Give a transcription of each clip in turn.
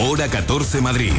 Hora 14 Madrid.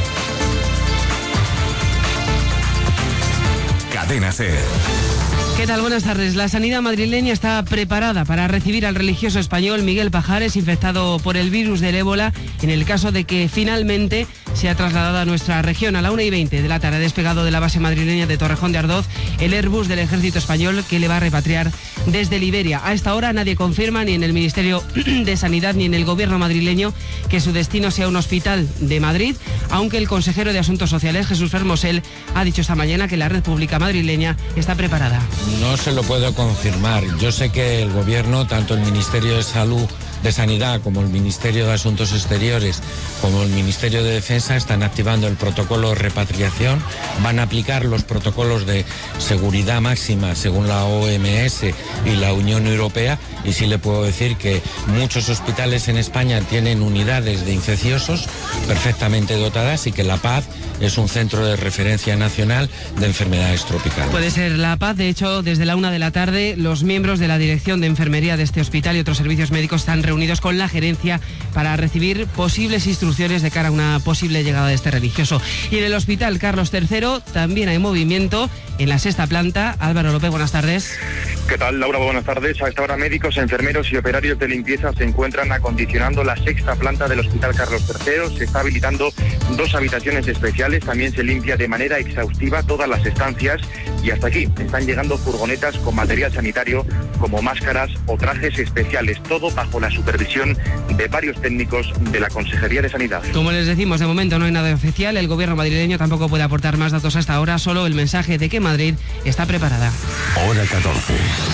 Cadena SER. ¿Qué tal? Buenas tardes. La sanidad madrileña está preparada para recibir al religioso español Miguel Pajares, infectado por el virus del ébola, en el caso de que finalmente sea trasladado a nuestra región. A la 1:20 de la tarde ha despegado de la base madrileña de Torrejón de Ardoz el Airbus del Ejército Español que le va a repatriar desde Liberia. A esta hora nadie confirma, ni en el Ministerio de Sanidad ni en el Gobierno madrileño, que su destino sea un hospital de Madrid, aunque el consejero de Asuntos Sociales, Jesús Fermosel, ha dicho esta mañana que la red pública madrileña está preparada. No se lo puedo confirmar. Yo sé que el Gobierno, tanto el Ministerio de Salud, de Sanidad, como el Ministerio de Asuntos Exteriores, como el Ministerio de Defensa, están activando el protocolo de repatriación, van a aplicar los protocolos de seguridad máxima según la OMS y la Unión Europea, y sí le puedo decir que muchos hospitales en España tienen unidades de infecciosos perfectamente dotadas y que La Paz es un centro de referencia nacional de enfermedades tropicales. Puede ser La Paz. De hecho, desde la 1 de la tarde, los miembros de la Dirección de Enfermería de este hospital y otros servicios médicos están reunidos con la gerencia para recibir posibles instrucciones de cara a una posible llegada de este religioso. Y en el Hospital Carlos III también hay movimiento en la 6ª planta. Álvaro López, buenas tardes. ¿Qué tal, Laura? Buenas tardes. A esta hora médicos, enfermeros y operarios de limpieza se encuentran acondicionando la 6ª planta del Hospital Carlos III. Se está habilitando 2 habitaciones especiales. También se limpia de manera exhaustiva todas las estancias y hasta aquí están llegando furgonetas con material sanitario como máscaras o trajes especiales, todo bajo la supervisión de varios técnicos de la Consejería de Sanidad. Como les decimos, de momento no hay nada oficial. El Gobierno madrileño tampoco puede aportar más datos hasta ahora, solo el mensaje de que Madrid está preparada. Hora 14.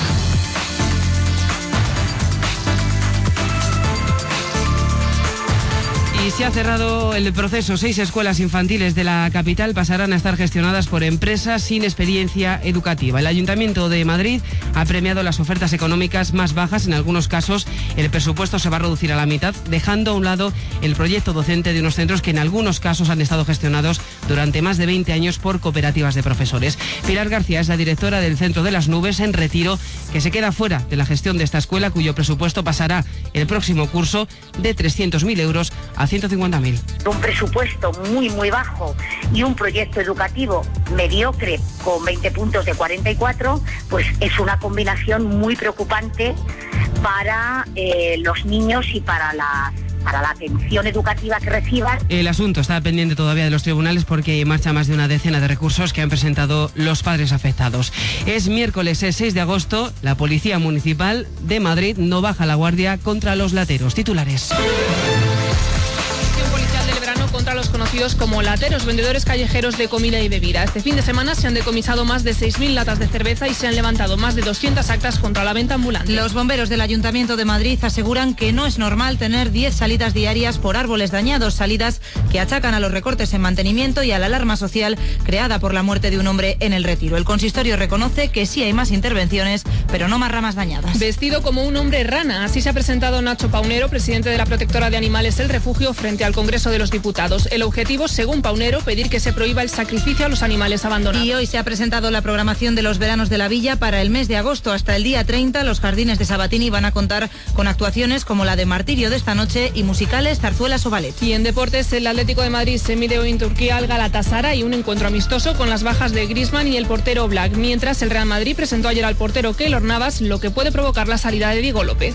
Y se ha cerrado el proceso. 6 escuelas infantiles de la capital pasarán a estar gestionadas por empresas sin experiencia educativa. El Ayuntamiento de Madrid ha premiado las ofertas económicas más bajas. En algunos casos el presupuesto se va a reducir a la mitad, dejando a un lado el proyecto docente de unos centros que en algunos casos han estado gestionados durante más de 20 años por cooperativas de profesores. Pilar García es la directora del Centro de las Nubes en Retiro, que se queda fuera de la gestión de esta escuela, cuyo presupuesto pasará el próximo curso de 300.000 euros a 150.000. Un presupuesto muy bajo y un proyecto educativo mediocre con 20 puntos de 44, pues es una combinación muy preocupante para los niños y para la atención educativa que reciban. El asunto está pendiente todavía de los tribunales porque hay en marcha más de una decena de recursos que han presentado los padres afectados. Es miércoles 6 de agosto. La Policía Municipal de Madrid no baja la guardia contra los lateros. Titulares. Contra los conocidos como lateros, vendedores callejeros de comida y bebida. Este fin de semana se han decomisado más de 6.000 latas de cerveza y se han levantado más de 200 actas contra la venta ambulante. Los bomberos del Ayuntamiento de Madrid aseguran que no es normal tener 10 salidas diarias por árboles dañados, salidas que achacan a los recortes en mantenimiento y a la alarma social creada por la muerte de un hombre en el Retiro. El consistorio reconoce que sí hay más intervenciones, pero no más ramas dañadas. Vestido como un hombre rana, así se ha presentado Nacho Paunero, presidente de la protectora de animales El Refugio, frente al Congreso de los Diputados. El objetivo, según Paunero, pedir que se prohíba el sacrificio a los animales abandonados. Y hoy se ha presentado la programación de los veranos de la Villa para el mes de agosto. Hasta el día 30, los jardines de Sabatini van a contar con actuaciones como la de Martirio de esta noche y musicales, zarzuelas o ballet. Y en deportes, el Atlético de Madrid se mide hoy en Turquía al Galatasaray y un encuentro amistoso con las bajas de Griezmann y el portero Black, mientras el Real Madrid presentó ayer al portero Keylor Navas, lo que puede provocar la salida de Diego López.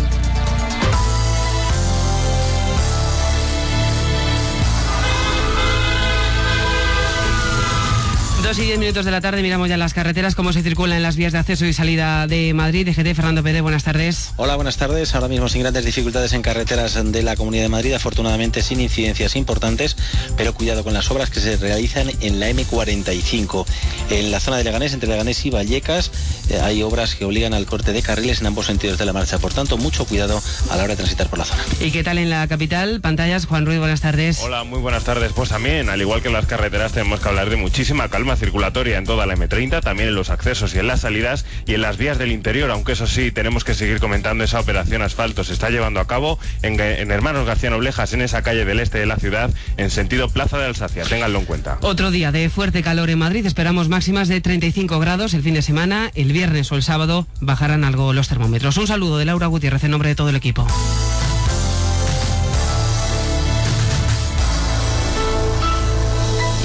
2:10 de la tarde, miramos ya las carreteras, cómo se circula en las vías de acceso y salida de Madrid. DGT, Fernando Pérez, buenas tardes. Hola, buenas tardes. Ahora mismo sin grandes dificultades en carreteras de la Comunidad de Madrid, afortunadamente sin incidencias importantes, pero cuidado con las obras que se realizan en la M45. En la zona de Leganés, entre Leganés y Vallecas, hay obras que obligan al corte de carriles en ambos sentidos de la marcha. Por tanto, mucho cuidado a la hora de transitar por la zona. ¿Y qué tal en la capital? Pantallas, Juan Ruiz, buenas tardes. Hola, muy buenas tardes. Pues también, al igual que en las carreteras, tenemos que hablar de muchísima calma circulatoria en toda la M30, también en los accesos y en las salidas y en las vías del interior, aunque eso sí, tenemos que seguir comentando esa operación asfalto. Se está llevando a cabo en Hermanos García Noblejas, en esa calle del este de la ciudad, en sentido Plaza de Alsacia. Ténganlo en cuenta. Otro día de fuerte calor en Madrid. Esperamos máximas de 35 grados el fin de semana. El viernes o el sábado bajarán algo los termómetros. Un saludo de Laura Gutiérrez en nombre de todo el equipo.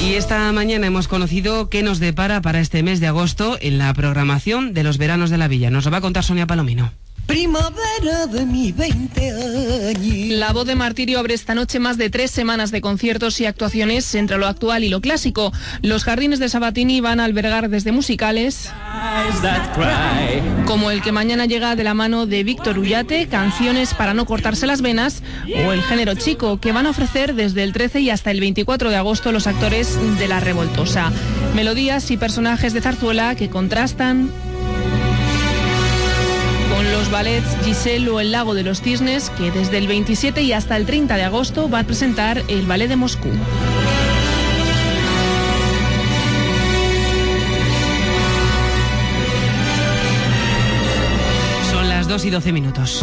Y esta mañana hemos conocido qué nos depara para este mes de agosto en la programación de los veranos de la Villa. Nos lo va a contar Sonia Palomino. Primavera de mis 20 años. La Voz de Martirio abre esta noche más de 3 semanas de conciertos y actuaciones entre lo actual y lo clásico. Los Jardines de Sabatini van a albergar desde musicales como el que mañana llega de la mano de Víctor Ullate, Canciones para no cortarse las venas, o El género chico, que van a ofrecer desde el 13 y hasta el 24 de agosto los actores de La Revoltosa. Melodías y personajes de zarzuela que contrastan con los ballets Giselle o El lago de los cisnes, que desde el 27 y hasta el 30 de agosto va a presentar el Ballet de Moscú. Son las 2:12.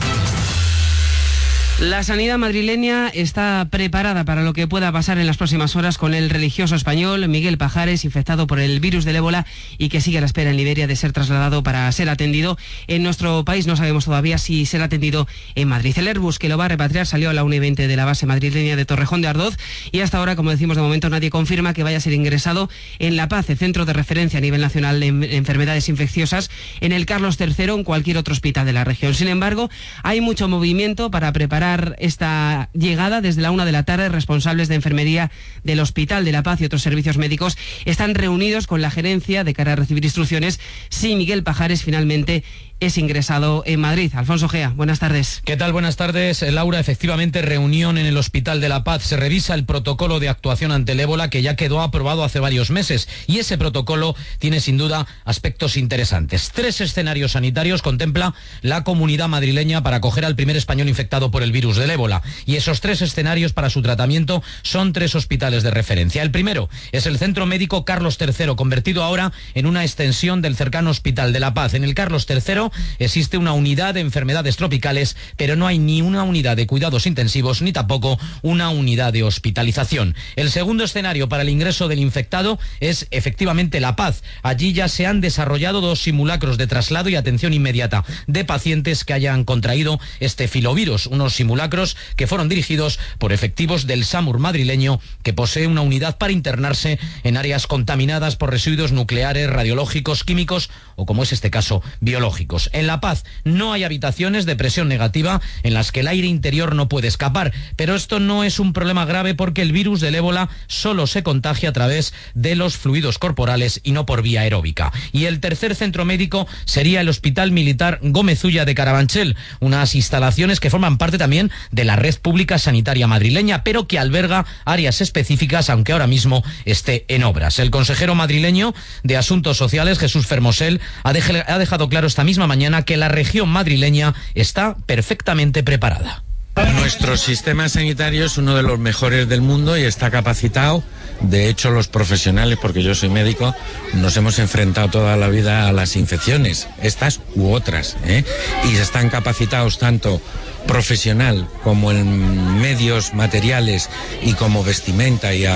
La sanidad madrileña está preparada para lo que pueda pasar en las próximas horas con el religioso español Miguel Pajares, infectado por el virus del ébola y que sigue a la espera en Liberia de ser trasladado para ser atendido en nuestro país. No sabemos todavía si será atendido en Madrid. El Airbus que lo va a repatriar salió a la 1:20 de la base madrileña de Torrejón de Ardoz y hasta ahora, como decimos, de momento nadie confirma que vaya a ser ingresado en La Paz, el centro de referencia a nivel nacional de enfermedades infecciosas, en el Carlos III o en cualquier otro hospital de la región. Sin embargo, hay mucho movimiento para preparar esta llegada. Desde la 1 de la tarde, responsables de enfermería del Hospital de La Paz y otros servicios médicos están reunidos con la gerencia de cara a recibir instrucciones si Miguel Pajares finalmente es ingresado en Madrid. Alfonso Gea, buenas tardes. ¿Qué tal? Buenas tardes, Laura. Efectivamente, reunión en el Hospital de La Paz. Se revisa el protocolo de actuación ante el ébola que ya quedó aprobado hace varios meses y ese protocolo tiene sin duda aspectos interesantes. 3 escenarios sanitarios contempla la Comunidad madrileña para acoger al primer español infectado por el virus del ébola y esos 3 escenarios para su tratamiento son 3 hospitales de referencia. El primero es el Centro Médico Carlos III, convertido ahora en una extensión del cercano Hospital de La Paz. En el Carlos III existe una unidad de enfermedades tropicales, pero no hay ni una unidad de cuidados intensivos ni tampoco una unidad de hospitalización. El segundo escenario para el ingreso del infectado es efectivamente La Paz. Allí ya se han desarrollado 2 simulacros de traslado y atención inmediata de pacientes que hayan contraído este filovirus, unos simulacros que fueron dirigidos por efectivos del SAMUR madrileño, que posee una unidad para internarse en áreas contaminadas por residuos nucleares, radiológicos, químicos o, como es este caso, biológicos. En La Paz no hay habitaciones de presión negativa en las que el aire interior no puede escapar, pero esto no es un problema grave porque el virus del ébola solo se contagia a través de los fluidos corporales y no por vía aeróbica. Y el tercer centro médico sería el Hospital Militar Gómez Ulla de Carabanchel, unas instalaciones que forman parte también de la red pública sanitaria madrileña, pero que alberga áreas específicas, aunque ahora mismo esté en obras. El consejero madrileño de Asuntos Sociales, Jesús Fermosel, ha dejado claro esta misma mañana que la región madrileña está perfectamente preparada. Nuestro sistema sanitario es uno de los mejores del mundo y está capacitado. De hecho, los profesionales, porque yo soy médico, nos hemos enfrentado toda la vida a las infecciones, estas u otras, y están capacitados tanto profesional como en medios materiales y como vestimenta y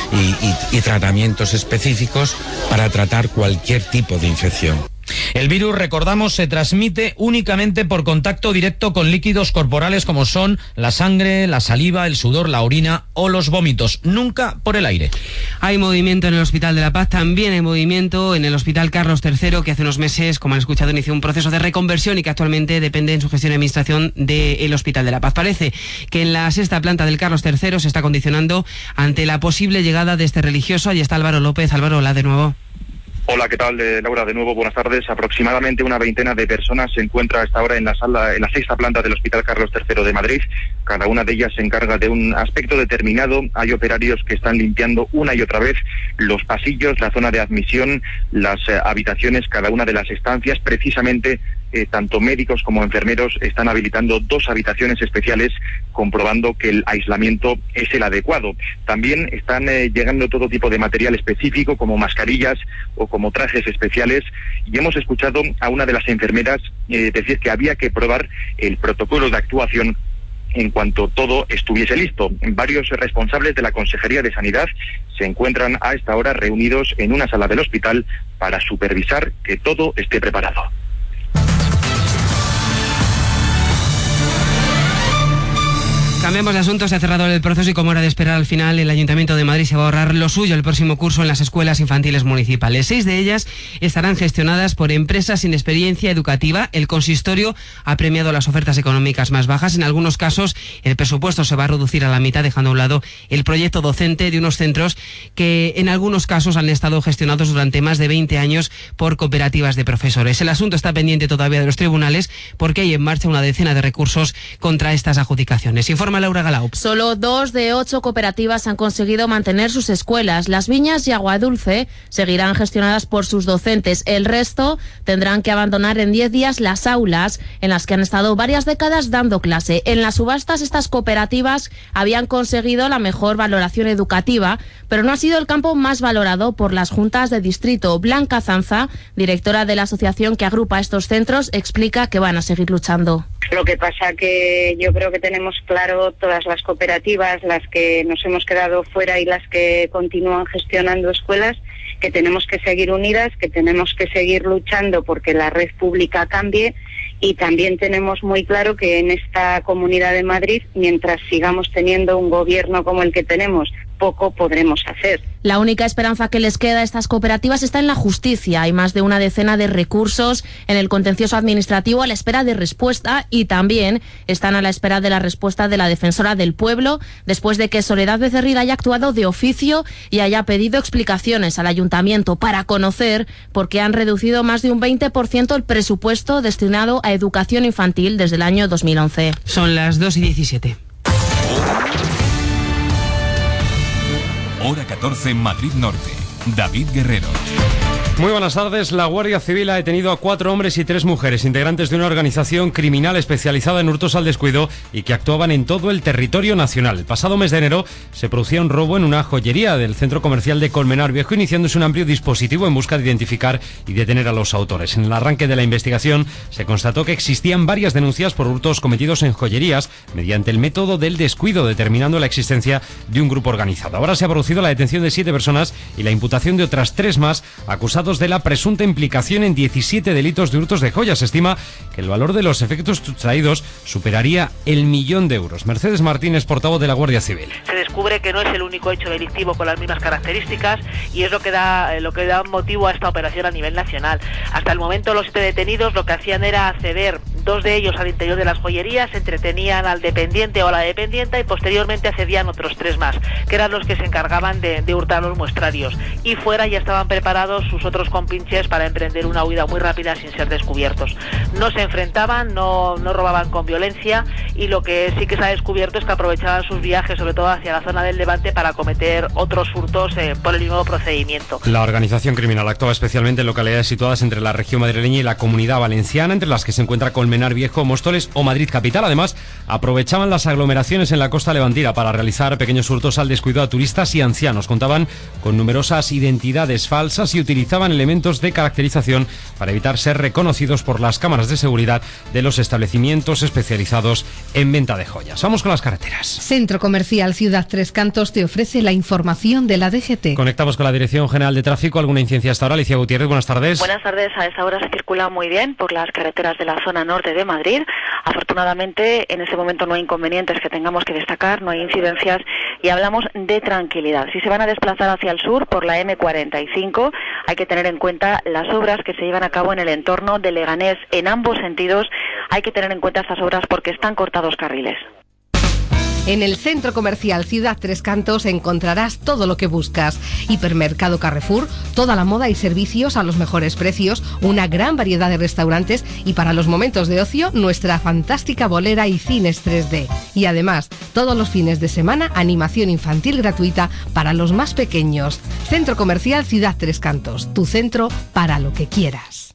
tratamientos específicos para tratar cualquier tipo de infección. El virus, recordamos, se transmite únicamente por contacto directo con líquidos corporales como son la sangre, la saliva, el sudor, la orina o los vómitos, nunca por el aire. Hay movimiento en el Hospital de La Paz, también hay movimiento en el Hospital Carlos III, que hace unos meses, como han escuchado, inició un proceso de reconversión y que actualmente depende en su gestión y administración del Hospital de La Paz. Parece que en la 6ª planta del Carlos III se está condicionando ante la posible llegada de este religioso. Allí está Álvaro López. Álvaro, hola de nuevo. Hola, ¿qué tal, Laura? De nuevo, buenas tardes. Aproximadamente una veintena de personas se encuentra a esta hora en la 6ª planta del Hospital Carlos III de Madrid. Cada una de ellas se encarga de un aspecto determinado. Hay operarios que están limpiando una y otra vez los pasillos, la zona de admisión, las habitaciones, cada una de las estancias. Precisamente, tanto médicos como enfermeros están habilitando 2 habitaciones especiales, comprobando que el aislamiento es el adecuado. También están llegando todo tipo de material específico, como mascarillas o como trajes especiales, y hemos escuchado a una de las enfermeras decir que había que probar el protocolo de actuación en cuanto todo estuviese listo. Varios responsables de la Consejería de Sanidad se encuentran a esta hora reunidos en una sala del hospital para supervisar que todo esté preparado. Cambiamos de asunto, se ha cerrado el proceso y como era de esperar al final el Ayuntamiento de Madrid se va a ahorrar lo suyo el próximo curso en las escuelas infantiles municipales. 6 de ellas estarán gestionadas por empresas sin experiencia educativa. El consistorio ha premiado las ofertas económicas más bajas. En algunos casos el presupuesto se va a reducir a la mitad, dejando a un lado el proyecto docente de unos centros que en algunos casos han estado gestionados durante más de 20 años por cooperativas de profesores. El asunto está pendiente todavía de los tribunales porque hay en marcha una decena de recursos contra estas adjudicaciones. Informa Laura Galau. Solo 2 de 8 cooperativas han conseguido mantener sus escuelas. Las Viñas y Aguadulce seguirán gestionadas por sus docentes. El resto tendrán que abandonar en 10 días las aulas en las que han estado varias décadas dando clase. En las subastas estas cooperativas habían conseguido la mejor valoración educativa, pero no ha sido el campo más valorado por las juntas de distrito. Blanca Zanza, directora de la asociación que agrupa estos centros, explica que van a seguir luchando. Lo que pasa que yo creo que tenemos claro todas las cooperativas, las que nos hemos quedado fuera y las que continúan gestionando escuelas, que tenemos que seguir unidas, que tenemos que seguir luchando porque la red pública cambie, y también tenemos muy claro que en esta Comunidad de Madrid, mientras sigamos teniendo un gobierno como el que tenemos, poco podremos hacer. La única esperanza que les queda a estas cooperativas está en la justicia. Hay más de una decena de recursos en el contencioso administrativo a la espera de respuesta, y también están a la espera de la respuesta de la defensora del pueblo después de que Soledad Becerril haya actuado de oficio y haya pedido explicaciones al ayuntamiento para conocer por qué han reducido más de un 20% el presupuesto destinado a educación infantil desde el año 2011. Son las 2:17. Hora 14 en Madrid Norte. David Guerrero. Muy buenas tardes. La Guardia Civil ha detenido a 4 hombres y 3 mujeres, integrantes de una organización criminal especializada en hurtos al descuido y que actuaban en todo el territorio nacional. El pasado mes de enero se producía un robo en una joyería del centro comercial de Colmenar Viejo, iniciándose un amplio dispositivo en busca de identificar y detener a los autores. En el arranque de la investigación se constató que existían varias denuncias por hurtos cometidos en joyerías mediante el método del descuido, determinando la existencia de un grupo organizado. Ahora se ha producido la detención de 7 personas y la imputación de otras 3 más, acusados de la presunta implicación en 17 delitos de hurtos de joyas. Se estima que el valor de los efectos sustraídos superaría el 1.000.000 de euros. Mercedes Martínez, portavoz de la Guardia Civil. Se descubre que no es el único hecho delictivo con las mismas características y es lo que da motivo a esta operación a nivel nacional. Hasta el momento los 7 detenidos lo que hacían era acceder, 2 de ellos al interior de las joyerías, entretenían al dependiente o a la dependienta y posteriormente accedían otros 3 más, que eran los que se encargaban de hurtar los muestrarios. Y fuera ya estaban preparados sus otros compinches para emprender una huida muy rápida sin ser descubiertos. No se enfrentaban, no robaban con violencia, y lo que sí que se ha descubierto es que aprovechaban sus viajes, sobre todo hacia la zona del Levante, para cometer otros hurtos por el mismo procedimiento. La organización criminal actuaba especialmente en localidades situadas entre la región madrileña y la Comunidad Valenciana, entre las que se encuentra Colmenar Viejo, Móstoles o Madrid capital. Además, aprovechaban las aglomeraciones en la costa levantina para realizar pequeños hurtos al descuido a turistas y ancianos. Contaban con numerosas identidades falsas y utilizaban elementos de caracterización para evitar ser reconocidos por las cámaras de seguridad de los establecimientos especializados en venta de joyas. Vamos con las carreteras. Centro Comercial Ciudad Tres Cantos te ofrece la información de la DGT. Conectamos con la Dirección General de Tráfico. ¿Alguna incidencia hasta ahora? Alicia Gutiérrez, buenas tardes. Buenas tardes. A esta hora se circula muy bien por las carreteras de la zona norte de Madrid. Afortunadamente, en este momento no hay inconvenientes que tengamos que destacar, no hay incidencias y hablamos de tranquilidad. Si se van a desplazar hacia el sur por la M45, hay que tener en cuenta las obras que se llevan a cabo en el entorno de Leganés en ambos sentidos. Hay que tener en cuenta estas obras porque están cortados carriles. En el Centro Comercial Ciudad Tres Cantos encontrarás todo lo que buscas. Hipermercado Carrefour, toda la moda y servicios a los mejores precios, una gran variedad de restaurantes y para los momentos de ocio, nuestra fantástica bolera y cines 3D. Y además, todos los fines de semana, animación infantil gratuita para los más pequeños. Centro Comercial Ciudad Tres Cantos, tu centro para lo que quieras.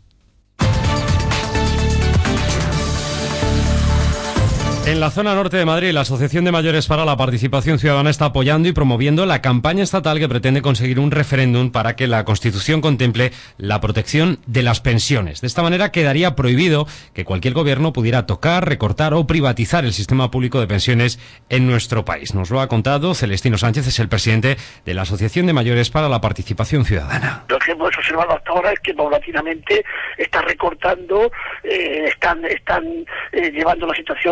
En la zona norte de Madrid, la Asociación de Mayores para la Participación Ciudadana está apoyando y promoviendo la campaña estatal que pretende conseguir un referéndum para que la Constitución contemple la protección de las pensiones. De esta manera quedaría prohibido que cualquier gobierno pudiera tocar, recortar o privatizar el sistema público de pensiones en nuestro país. Nos lo ha contado Celestino Sánchez, es el presidente de la Asociación de Mayores para la Participación Ciudadana. Lo que hemos observado hasta ahora es que paulatinamente está recortando, están llevando la situación pues a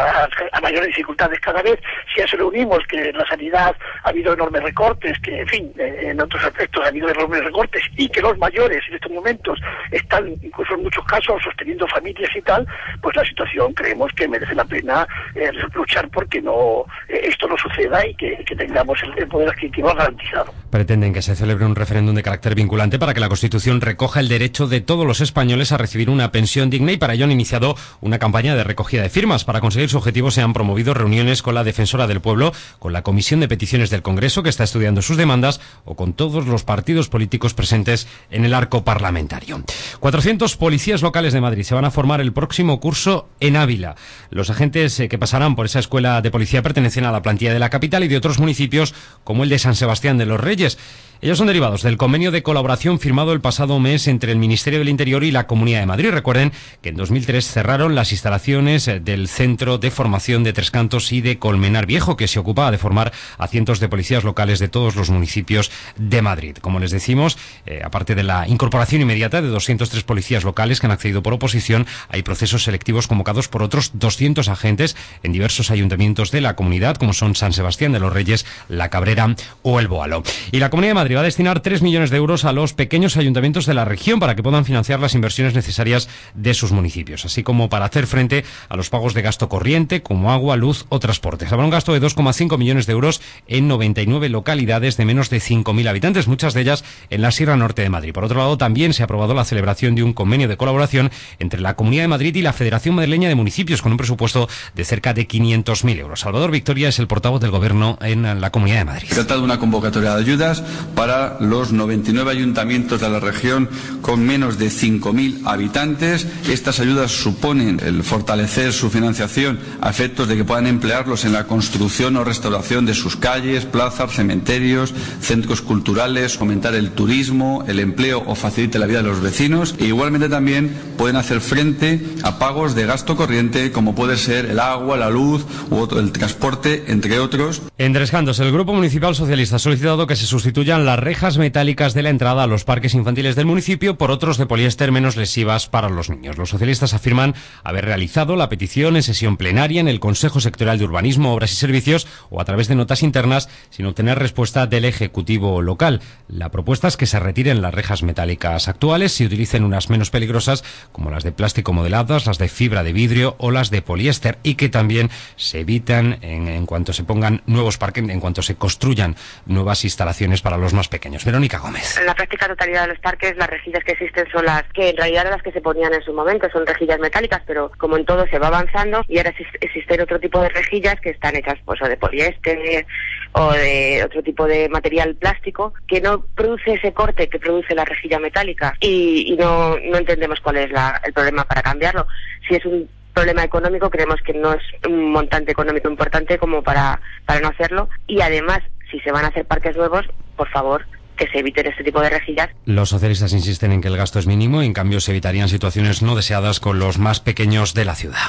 a mayores dificultades cada vez. Si a eso le unimos que en la sanidad ha habido enormes recortes, que en fin, en otros aspectos ha habido enormes recortes, y que los mayores en estos momentos están, incluso en muchos casos, sosteniendo familias y tal, pues la situación creemos que merece la pena luchar porque esto no suceda y que tengamos el poder adquisitivo garantizado. Pretenden que se celebre un referéndum de carácter vinculante para que la Constitución recoja el derecho de todos los españoles a recibir una pensión digna, y para ello han iniciado una campaña de recogida de firmas. Para conseguir su objetivo se han promovido reuniones con la Defensora del Pueblo, con la Comisión de Peticiones del Congreso, que está estudiando sus demandas, o con todos los partidos políticos presentes en el arco parlamentario. 400 policías locales de Madrid se van a formar el próximo curso en Ávila. Los agentes que pasarán por esa escuela de policía pertenecen a la plantilla de la capital y de otros municipios, como el de San Sebastián de los Reyes. Ellos son derivados del convenio de colaboración firmado el pasado mes entre el Ministerio del Interior y la Comunidad de Madrid. Recuerden que en 2003 cerraron las instalaciones del Centro de Formación de Tres Cantos y de Colmenar Viejo, que se ocupaba de formar a cientos de policías locales de todos los municipios de Madrid. Como les decimos, aparte de la incorporación inmediata de 203 policías locales que han accedido por oposición, hay procesos selectivos convocados por otros 200 agentes en diversos ayuntamientos de la comunidad, como son San Sebastián de los Reyes, La Cabrera o El Boalo. Y la Comunidad de Madrid va a destinar 3 millones de euros a los pequeños ayuntamientos de la región para que puedan financiar las inversiones necesarias de sus municipios, así como para hacer frente a los pagos de gasto corriente, como agua, luz o transportes. Habrá un gasto de 2,5 millones de euros en 99 localidades de menos de 5.000 habitantes, muchas de ellas en la Sierra Norte de Madrid. Por otro lado, también se ha aprobado la celebración de un convenio de colaboración entre la Comunidad de Madrid y la Federación Madrileña de Municipios, con un presupuesto de cerca de 500.000 euros. Salvador Victoria es el portavoz del Gobierno en la Comunidad de Madrid. Se trata de una convocatoria de ayudas para los 99 ayuntamientos de la región con menos de 5.000 habitantes. Estas ayudas suponen el fortalecer su financiación a efectos de que puedan emplearlos en la construcción o restauración de sus calles, plazas, cementerios, centros culturales, fomentar el turismo, el empleo o facilite la vida de los vecinos. E igualmente también pueden hacer frente a pagos de gasto corriente, como puede ser el agua, la luz u el transporte, entre otros. En Tres Cantos, el Grupo Municipal Socialista ha solicitado que se sustituyan las rejas metálicas de la entrada a los parques infantiles del municipio por otros de poliéster menos lesivas para los niños. Los socialistas afirman haber realizado la petición en sesión plenaria en el Consejo Sectorial de Urbanismo, Obras y Servicios o a través de notas internas sin obtener respuesta del Ejecutivo local. La propuesta es que se retiren las rejas metálicas actuales y utilicen unas menos peligrosas, como las de plástico modeladas, las de fibra de vidrio o las de poliéster, y que también se evitan en cuanto se pongan nuevos parques, en cuanto se construyan nuevas instalaciones para los más pequeños. Verónica Gómez. En la práctica totalidad de los parques, las rejillas que existen son las que en realidad eran las que se ponían en su momento, son rejillas metálicas, pero como en todo se va avanzando y ahora existen otro tipo de rejillas que están hechas pues o de poliéster o de otro tipo de material plástico que no produce ese corte que produce la rejilla metálica y no entendemos cuál es el problema para cambiarlo. Si es un problema económico, creemos que no es un montante económico importante como para no hacerlo, y además si se van a hacer parques nuevos, por favor, que se eviten este tipo de rejillas. Los socialistas insisten en que el gasto es mínimo y en cambio se evitarían situaciones no deseadas con los más pequeños de la ciudad.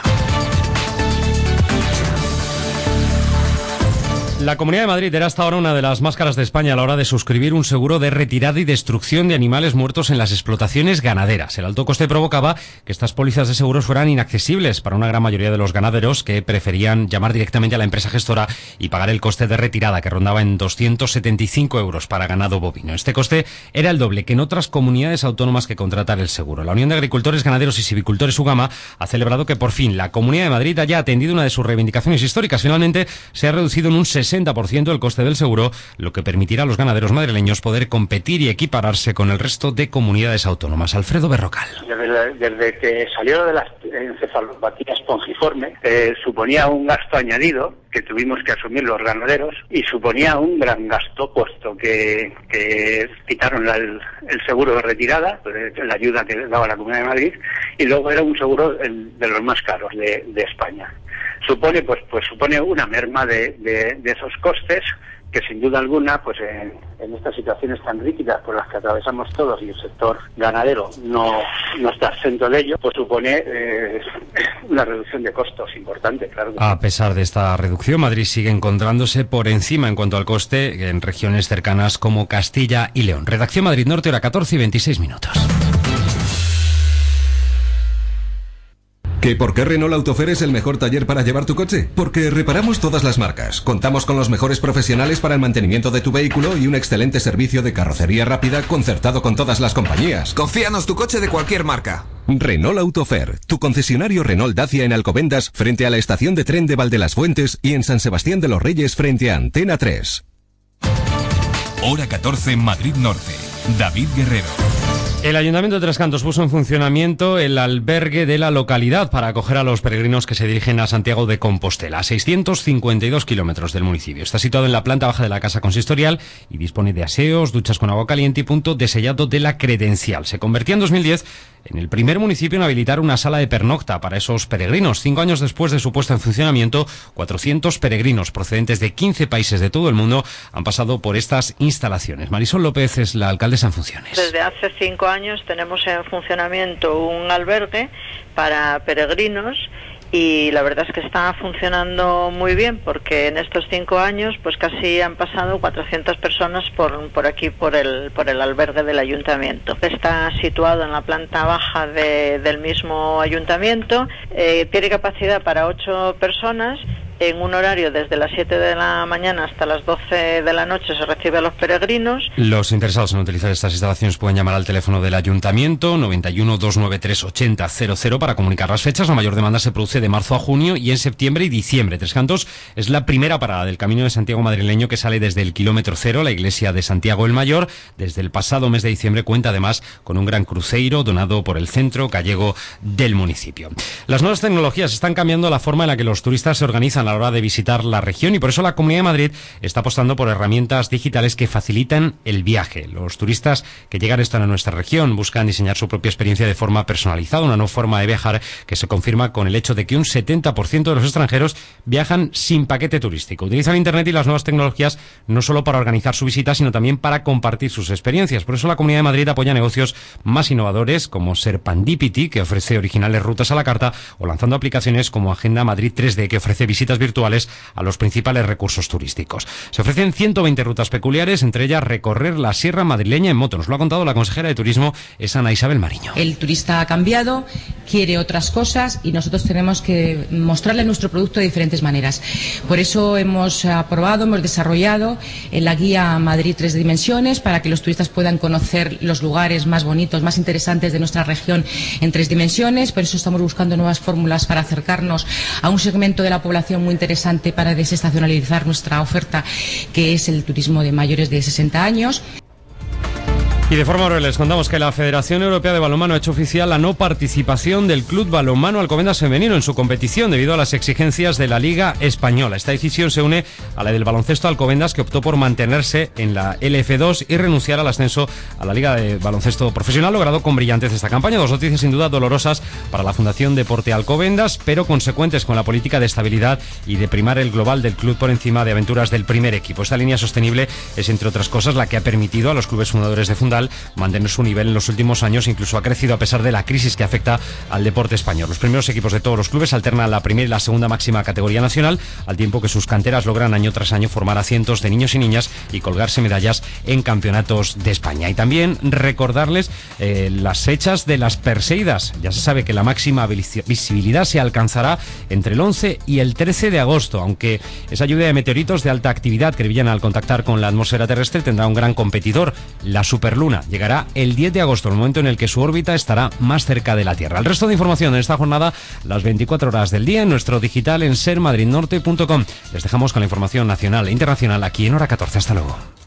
La Comunidad de Madrid era hasta ahora una de las más caras de España a la hora de suscribir un seguro de retirada y destrucción de animales muertos en las explotaciones ganaderas. El alto coste provocaba que estas pólizas de seguros fueran inaccesibles para una gran mayoría de los ganaderos, que preferían llamar directamente a la empresa gestora y pagar el coste de retirada, que rondaba en 275 euros para ganado bovino. Este coste era el doble que en otras comunidades autónomas que contratan el seguro. La Unión de Agricultores, Ganaderos y Silvicultores UGAMA ha celebrado que por fin la Comunidad de Madrid haya atendido una de sus reivindicaciones históricas. Finalmente se ha reducido en un 60% el coste del seguro, lo que permitirá a los ganaderos madrileños poder competir y equipararse con el resto de comunidades autónomas. Alfredo Berrocal. Desde que salió de las encefalopatías espongiforme, suponía un gasto añadido que tuvimos que asumir los ganaderos y suponía un gran gasto, puesto que quitaron el seguro de retirada, la ayuda que daba la Comunidad de Madrid, y luego era un seguro de los más caros de España. Supone supone una merma de esos costes que sin duda alguna en estas situaciones tan rígidas por las que atravesamos todos y el sector ganadero no está exento de ello, supone una reducción de costos importante, claro. A pesar de esta reducción, Madrid sigue encontrándose por encima en cuanto al coste en regiones cercanas como Castilla y León. Redacción Madrid Norte, hora 14:26. ¿Que por qué Renault Autofer es el mejor taller para llevar tu coche? Porque reparamos todas las marcas, contamos con los mejores profesionales para el mantenimiento de tu vehículo y un excelente servicio de carrocería rápida concertado con todas las compañías. Confíanos tu coche de cualquier marca. Renault Autofer, tu concesionario Renault Dacia en Alcobendas frente a la estación de tren de Valdelasfuentes y en San Sebastián de los Reyes frente a Antena 3. Hora 14 Madrid Norte. David Guerrero. El Ayuntamiento de Tres Cantos puso en funcionamiento el albergue de la localidad para acoger a los peregrinos que se dirigen a Santiago de Compostela, a 652 kilómetros del municipio. Está situado en la planta baja de la casa consistorial y dispone de aseos, duchas con agua caliente y punto de sellado de la credencial. Se convertía en 2010 en el primer municipio en habilitar una sala de pernocta para esos peregrinos. 5 años después de su puesta en funcionamiento, 400 peregrinos procedentes de 15 países de todo el mundo han pasado por estas instalaciones. Marisol López es la alcaldesa en funciones. Desde hace 5 años tenemos en funcionamiento un albergue para peregrinos y la verdad es que está funcionando muy bien porque en estos 5 años pues casi han pasado 400 personas por aquí por el albergue del ayuntamiento. Está situado en la planta baja del mismo ayuntamiento, tiene capacidad para 8 personas. En un horario desde las 7 de la mañana hasta las 12 de la noche se recibe a los peregrinos. Los interesados en utilizar estas instalaciones pueden llamar al teléfono del Ayuntamiento 91 293 8000 para comunicar las fechas. La mayor demanda se produce de marzo a junio y en septiembre y diciembre. Tres Cantos es la primera parada del Camino de Santiago madrileño que sale desde el kilómetro cero, la iglesia de Santiago el Mayor. Desde el pasado mes de diciembre cuenta además con un gran cruceiro donado por el Centro Gallego del municipio. Las nuevas tecnologías están cambiando la forma en la que los turistas se organizan a la hora de visitar la región y por eso la Comunidad de Madrid está apostando por herramientas digitales que facilitan el viaje. Los turistas que llegan a nuestra región buscan diseñar su propia experiencia de forma personalizada, una nueva forma de viajar que se confirma con el hecho de que un 70% de los extranjeros viajan sin paquete turístico. Utilizan Internet y las nuevas tecnologías no solo para organizar su visita, sino también para compartir sus experiencias. Por eso la Comunidad de Madrid apoya negocios más innovadores como Serendipity, que ofrece originales rutas a la carta, o lanzando aplicaciones como Agenda Madrid 3D, que ofrece visitas virtuales a los principales recursos turísticos. Se ofrecen 120 rutas peculiares, entre ellas recorrer la Sierra Madrileña en moto. Nos lo ha contado la consejera de Turismo, es Ana Isabel Mariño. El turista ha cambiado, quiere otras cosas y nosotros tenemos que mostrarle nuestro producto de diferentes maneras. Por eso hemos desarrollado la guía Madrid 3 dimensiones para que los turistas puedan conocer los lugares más bonitos, más interesantes de nuestra región en 3 dimensiones. Por eso estamos buscando nuevas fórmulas para acercarnos a un segmento de la población muy interesante para desestacionalizar nuestra oferta, que es el turismo de mayores de 60 años. Y de forma breve les contamos que la Federación Europea de Balonmano ha hecho oficial la no participación del Club Balonmano Alcobendas Femenino en su competición debido a las exigencias de la Liga Española. Esta decisión se une a la del baloncesto Alcobendas, que optó por mantenerse en la LF2 y renunciar al ascenso a la Liga de Baloncesto Profesional, logrado con brillantez esta campaña. Dos noticias sin duda dolorosas para la Fundación Deporte Alcobendas, pero consecuentes con la política de estabilidad y de primar el global del club por encima de aventuras del primer equipo. Esta línea sostenible es, entre otras cosas, la que ha permitido a los clubes fundadores de Fundal mantener su nivel en los últimos años, incluso ha crecido a pesar de la crisis que afecta al deporte español. Los primeros equipos de todos los clubes alternan la primera y la segunda máxima categoría nacional, al tiempo que sus canteras logran año tras año formar a cientos de niños y niñas y colgarse medallas en campeonatos de España. Y también recordarles las fechas de las Perseidas. Ya se sabe que la máxima visibilidad se alcanzará entre el 11 y el 13 de agosto, aunque esa lluvia de meteoritos de alta actividad que brillan al contactar con la atmósfera terrestre tendrá un gran competidor, la superluna. Llegará el 10 de agosto, el momento en el que su órbita estará más cerca de la Tierra. El resto de información en esta jornada, las 24 horas del día, en nuestro digital en sermadridnorte.com. Les dejamos con la información nacional e internacional aquí en Hora 14. Hasta luego.